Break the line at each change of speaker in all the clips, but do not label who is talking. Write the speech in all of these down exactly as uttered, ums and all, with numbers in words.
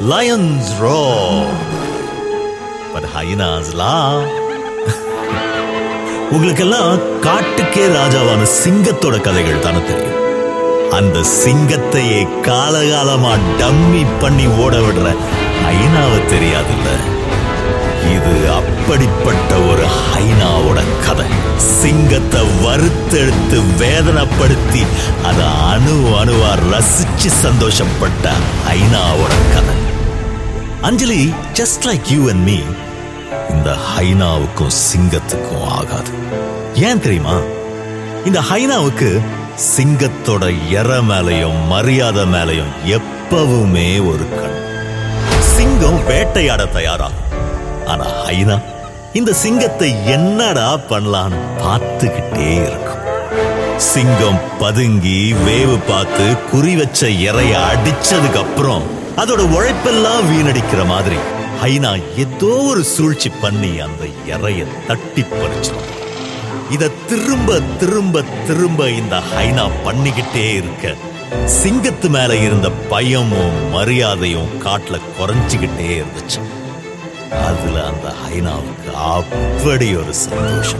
lions roar, but hyenas laugh. உங்களுக்கெல்லாம் காட்டுக்கே ராஜாவான சிங்கத்தோட கதைகள் தானே தெரியும். அந்த சிங்கத்தையே காலகாலமா டம்மி பண்ணி ஓட விடுற ஹைனாவை தெரியாதுல்ல. இது அப்படிப்பட்ட ஒரு ஹைனாவோட கதை. சிங்கத்தை வறுத்தெடுத்து வேதனைப்படுத்தி அதை அணு அணுவா ரசிச்சு சந்தோஷப்பட்ட ஹைனாவோட கதை. Anjali, just like you and me, இந்த ஹைனாவுக்கும் சிங்கத்துக்கும் ஆகாது. ஏன் தெரியுமா? இந்த ஹைனாவுக்கு சிங்கத்தோட எற மேலையும் மரியாதை மேலையும் எப்பவுமே ஒரு கண். சிங்கம் வேட்டையாட தயாராகும். ஆனா ஹைனா இந்த சிங்கத்தை என்னடா பண்ணலான்னு பார்த்துக்கிட்டே இருக்கும். சிங்கம் பதுங்கி வேவு பார்த்து குறி வச்ச இறைய அடிச்சதுக்கு அப்புறம் அதோட உழைப்பெல்லாம் வீணடிக்கிற மாதிரி ஹைனா ஏதோ ஒரு சூழ்ச்சி பண்ணி அந்த இறைய தட்டி பறிச்சிடும். இத திரும்ப திரும்ப திரும்ப இந்த ஹைனா பண்ணிக்கிட்டே இருக்க சிங்கத்து மேல இருந்த பயமும் மரியாதையும் காட்டுல குறைஞ்சுக்கிட்டே இருந்துச்சு. அதுல அந்த ஹைனாவுக்கு அப்படி ஒரு சந்தோஷம்.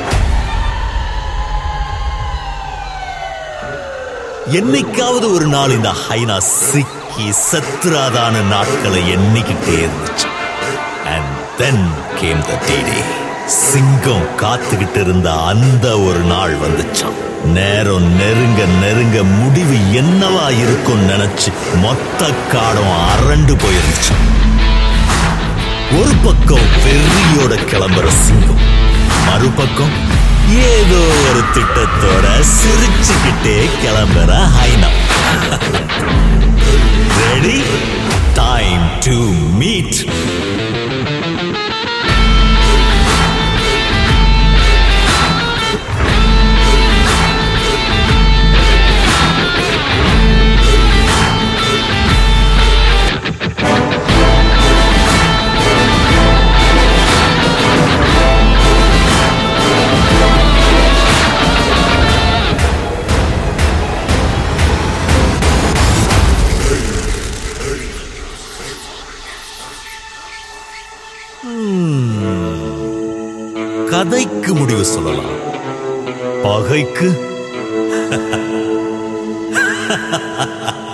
என்னைக்காவது ஒரு நாள் இந்த ஹைனா சிக்கி சத்துராதான நாட்களை எண்ணிக்கிட்டே இருந்துச்சு. And then came the D-Day. சிங்கம் காத்துக்கிட்டு இருந்த அந்த ஒரு நாள் வந்துச்சான். நேரம் நெருங்க நெருங்க முடிவு என்னவா இருக்கும் நினைச்சு மொத்த காடும் அரண்டு போயிருந்துச்சு. ஒரு பக்கம் வெறியோட கிளம்புற சிங்கம், மறுபக்கம் ஏதோ ஒரு திட்டத்தோட சிரிச்சுக்கிட்டே கிளம்புற hyena. Ready? Time to meet. கதைக்கு முடிவு சொல்லலாம், பகைக்கு